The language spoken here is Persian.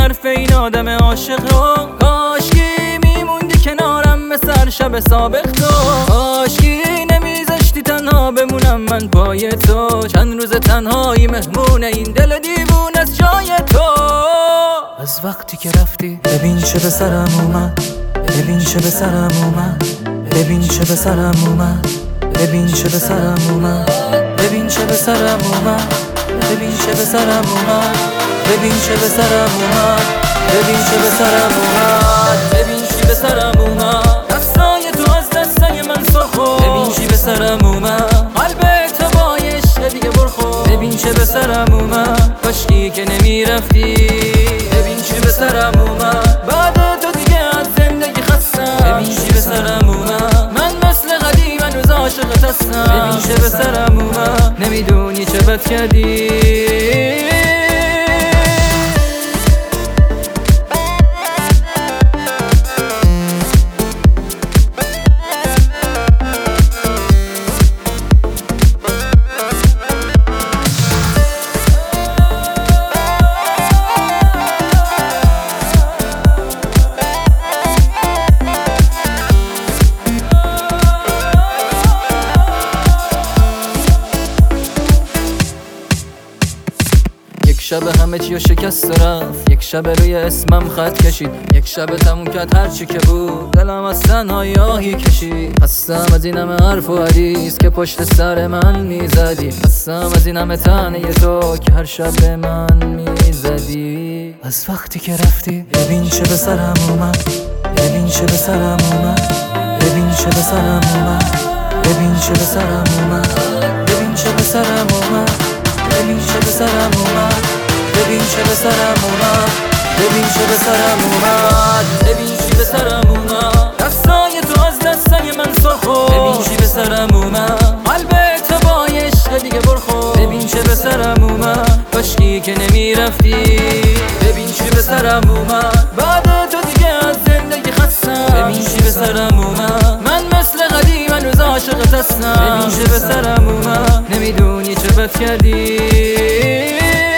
حرف این آدم عاشق رو. کاشکی میموندی کنارم مثل شب سابق تو. کاشکی نمیذاشتی تنها بمونم من پای تو. چند روز تنهایی مهمون این دل دیوونه از جای تو. از وقتی که رفتی ببین چه به سرم اومد، ببین چه به سرم اومد، ببین چه به سرم اومد، ببین چه به سرم اومد، ببین چه به سرم اومد، ببین چه به سرم اومد، ببین چه به سرم اومد، ببین چه به سرم اومد، ببین چی به سرم اومد. دستای تو از دستای من سرخو، ببین چی به سرم اومد. قلب تو با عشق دیگه برخو، ببین چه به سرم اومد. کاشکی که نمیرفتی، ببین چی به سرم اومد. بعد تو دیگه از زندگی خستم، ببین چی به سرم اومد. من مثل قدیم هنوز عاشقت هستم، ببین چه به سرم اومد. نمیدونی چه بد کردی. یک شب همه چیو شکست رفت، یک شب روی اسمم خط کشید، یک شب تموم کرد هرچی که بود. دلم از تنهایی آهی کشید. خستم از این همه حرف و حدیث که پشت سر من میزدی. خستم از این همه تنه تو که هر شب به من میزدی. از وقتی که رفتی ببین چه به سرم اومد، ببین چه به سرم اومد، ببین چه به سرم اومد، ببین چه به سرم اومد، ببین چه به سرم اومد، ببین چه به سرم اومد، ببین چه به سرم اومد، ببین چه به سرم اومد، ببین چی به سرم اومد. دستای تو از دستای من سرخو، ببین چی به سرم اومد. قلب تو با عشق دیگه برخو، ببین چه به سرم اومد. کاشکی که نمیرفتی، ببین چی به سرم اومد. بعد تو دیگه از زندگی خستم، ببین چی به سرم اومد. من مثل قدیم هنوز عاشقت هستم، ببین چه به سرم اومد. نمیدونی چه بد کردی.